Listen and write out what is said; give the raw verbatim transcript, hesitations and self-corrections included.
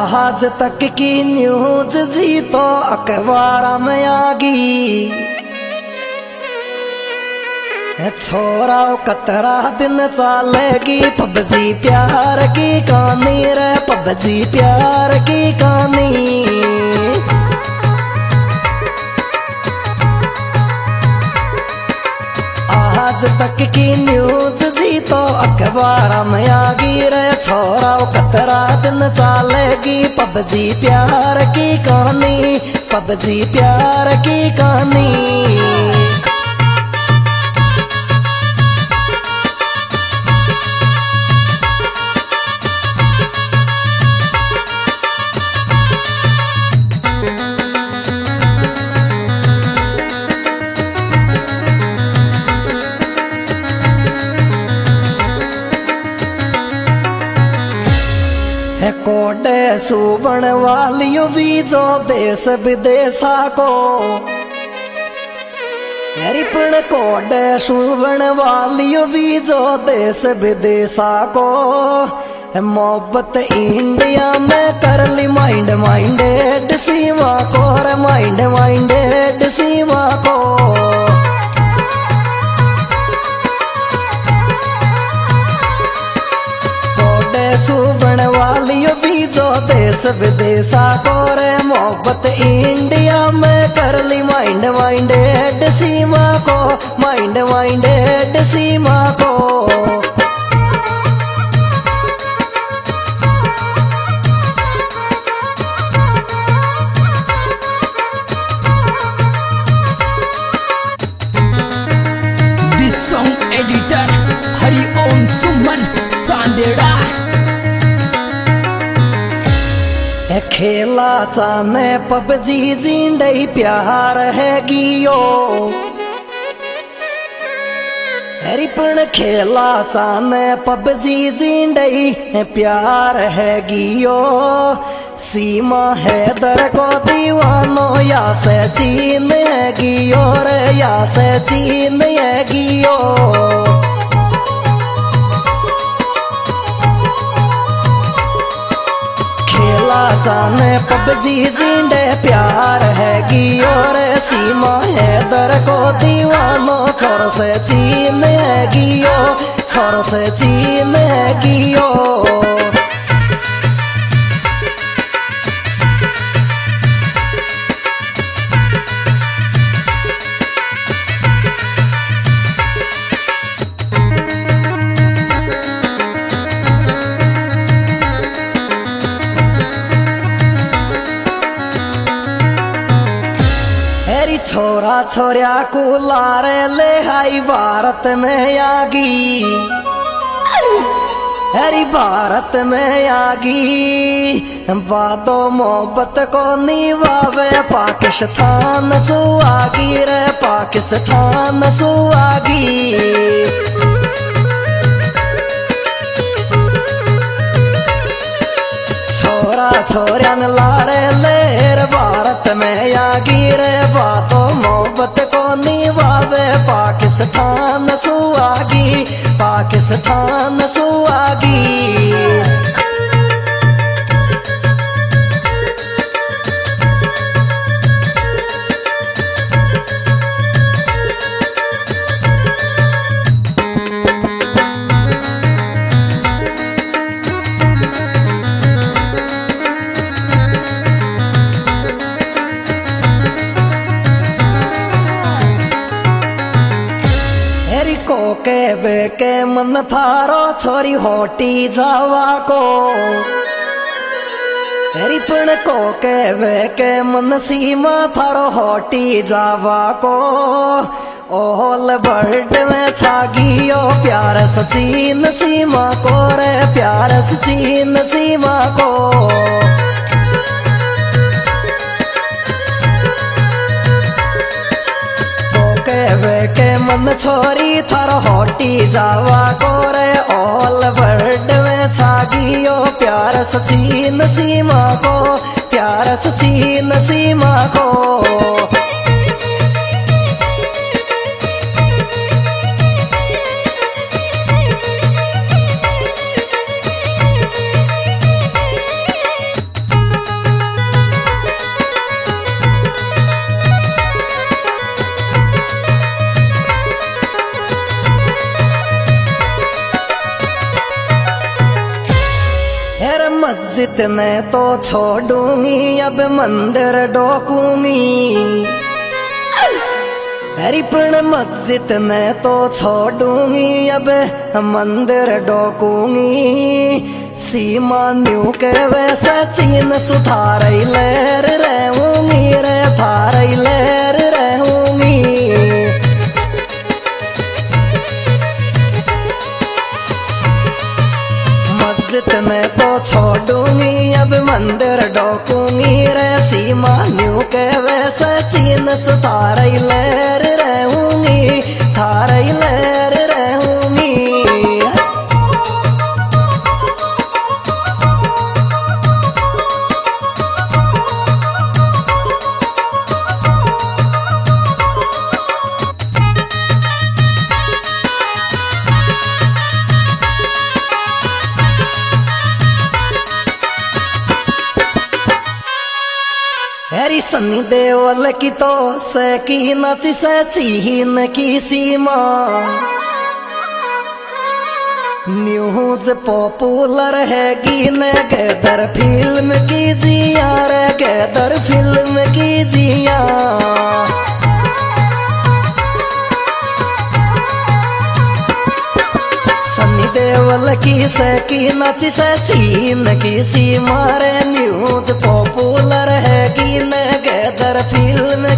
आज तक की न्यूज जी तो अखबार में आ गई। छोरा कतरा दिन चलेगी पबजी प्यार की कहानी रे, पबजी प्यार की कहानी। आज तक की न्यूज जी तो अखबार में आ गई रे, छोरा कतरा दिन चलेगी पबजी प्यार की कहानी, पबजी प्यार की कहानी। कोडे सुबण वालियों भी जो देश विदेशा को, रिपण कोडे सुबण वालियों भी जो देश विदेशा को। मोहब्बत इंडिया में कर ली माइंड माइंडेड सीमा को रे, माइंड माइंडेड सीमा को। सुबण वालियों भी जो देश विदेशा को रे, मोहब्बत इंडिया में कर ली माइंड माइंडेड सीमा को, माइंड माइंडेड सीमा को। This song editor Hari Om Suman सांदेड़ा। खेला चाने पबजी जिंदई प्यार है गियो, रिपण खेला चाने पबजी जिंदई प्यार है गियो। सीमा है दर को दीवानो या से चीन है गियो रे, या से चीन है गियो। जाने पबजी जिंदे प्यार है गियो रे, सीमा है दर को दीवानो छोर से चीन है गियो, छोर से चीन है गियो। छोरा छोरिया को लारे ले हाई भारत में आगी, हरी भारत में आगी। बादो मोहब्बत को निभावे पाकिस्तान सुआगी रे, पाकिस्तान सुआगी। छोरा छोरियन लारे लेर भारत में आगी रे, बातों मोहब्बत को निभावे पाकिस्तान सुआगी, पाकिस्तान सुआगी। को के बेके मन थारो छोरी होटी जावा को, रिपण को के बेके मन सीमा थारो होटी जावा को। ओल वर्ल्ड में छागियो प्यार सचीन सीमा को रे, प्यार सचीन सीमा को। के मन छोरी थर होटी जावा को रे, ऑल वर्ल्ड में छागियो प्यार सचीन सीमा को, प्यार सचीन सीमा को। मस्जिद ने तो छोड़ूंगी अब मंदिर डोकूंगी। हरी पण मस्जिद ने तो छोड़ूंगी अब मंदिर डोकूंगी। सीमा न्यू के वैसे चीन सुधार लहर रहूंगी रे थार लहर रहूंगी। मस्जिद में तो छोड़ूंगी अब मंदिर डोकूंगी रे। सीमा न्यू के वैसे चीन सुधार लहर रहूंगी थार लहर रहूंगी। हरी सन्नी देवल की तो से की नची से चीन की सीमा। न्यूज पॉपुलर है गीने गदर फिल्म की जिया रे गदर फिल्म की जिया। सन्नी देवल की से की नची से चीन की सीमा रे। न्यूज पॉपुलर है गीने गदर फिल्म